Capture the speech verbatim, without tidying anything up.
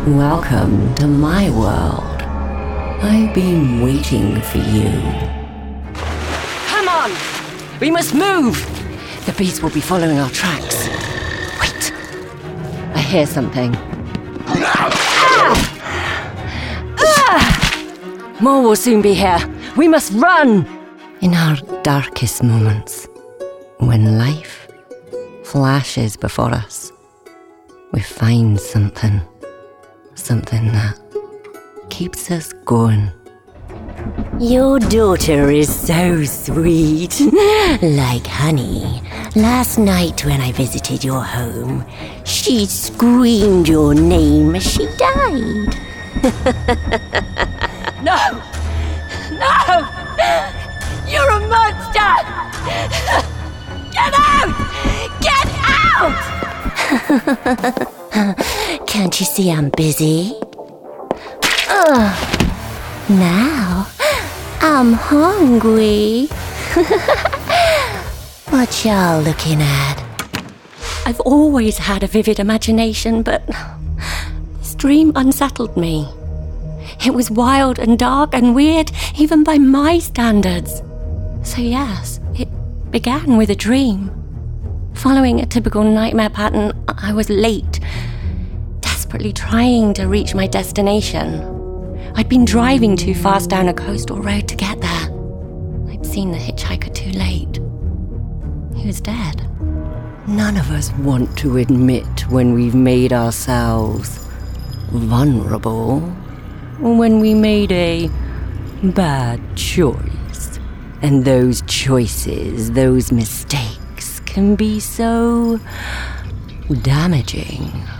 Welcome to my world. I've been waiting for you. Come on! We must move! The beast will be following our tracks. Wait! I hear something. Ah! Ah! More will soon be here. We must run! In our darkest moments, when life flashes before us, we find something, something that keeps us going. Your daughter is so sweet, like honey. Last night when I visited your home, she screamed your name as she died. No! No! You're a monster! Get out! Get out! Can't you see I'm busy? Ugh. Now, I'm hungry. What y'all looking at? I've always had a vivid imagination, but this dream unsettled me. It was wild and dark and weird, even by my standards. So yes, it began with a dream. Following a typical nightmare pattern, I was late, desperately trying to reach my destination. I'd been driving too fast down a coastal road to get there. I'd seen the hitchhiker too late. He was dead. None of us want to admit when we've made ourselves vulnerable, or when we made a bad choice. And those choices, those mistakes, can be so damaging.